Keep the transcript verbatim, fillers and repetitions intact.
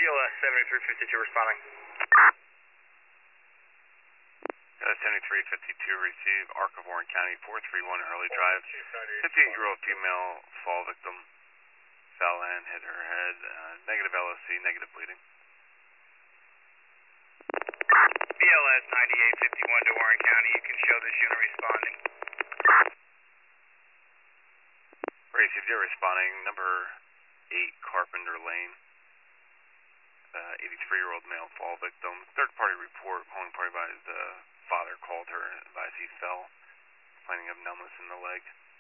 L S seventy-three fifty-two responding. Uh, seventy-three fifty-two, receive, Arc of Warren County, four three one Hurley Drive. fifty-eight-year-old female fall victim. Fell in, hit her head, uh, negative L O C, negative bleeding. B L S ninety-eight fifty-one to Warren County, you can show this unit responding. Received, you're responding, number eight Carpenter Lane. Uh, eighty-three-year-old male fall victim. Third-party report, calling party by the father called her, advised he fell, complaining of numbness in the leg.